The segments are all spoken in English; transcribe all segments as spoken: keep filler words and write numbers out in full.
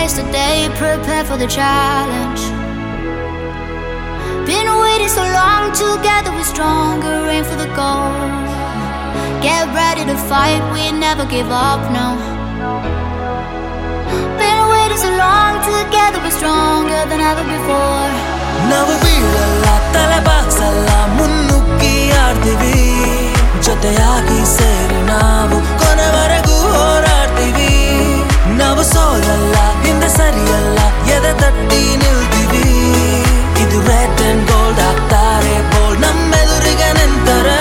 yesterday, prepare for the challenge. Been waiting so long, together we're stronger, aim for the goal. Get ready to fight, we never give up, no. Been waiting so long, together we're stronger than ever before. Now we'll tale bagsalla munnuki aartivi joteyagi seri ನಾವು ಕೊನೆವರೆಗೂ ಹೋರಾಡ್ತೀವಿ ನಾವು ಸೋಲಲ್ಲ ಹಿಂದೆ ಸರಿಯಲ್ಲ ಎದೆ ತಟ್ಟಿ ನಿಲ್ತೀವಿ ಇದು red and gold ಆಗ್ತಾರೆ ಬೋಲ್ಡ್ ನಮ್ಮೆದುರಿಗೆ ನಿಂತರೆ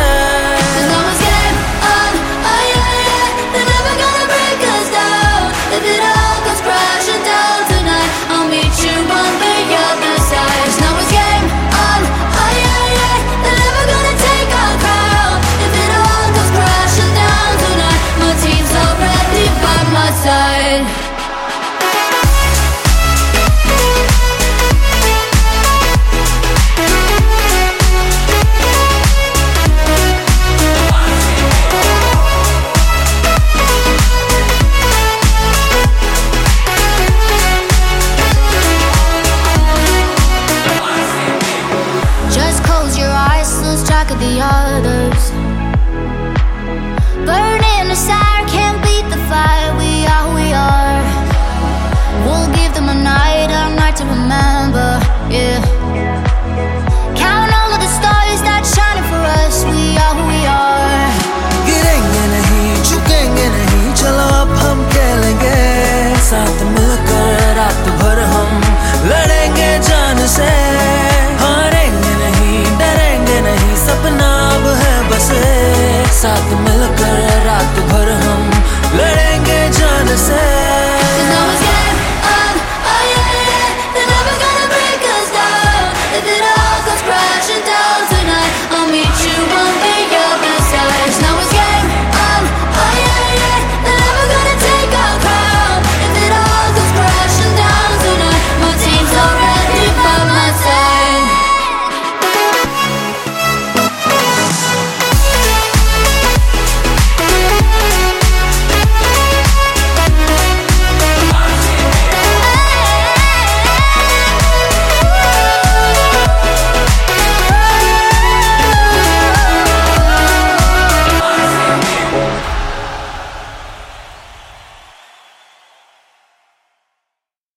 of the others. Burning aside, can't beat the fire. We are who we are. We'll give them a night, a night to remember. Yeah. Count all of the stars that shining for us. We are who we are. गिरेंगे नहीं, झुकेंगे नहीं, चलो अब हम खेलेंगे साथ मिलकर रात भर हम लड़ेंगे जान से हारेंगे नहीं डरेंगे नहीं सपना अब है बस साथ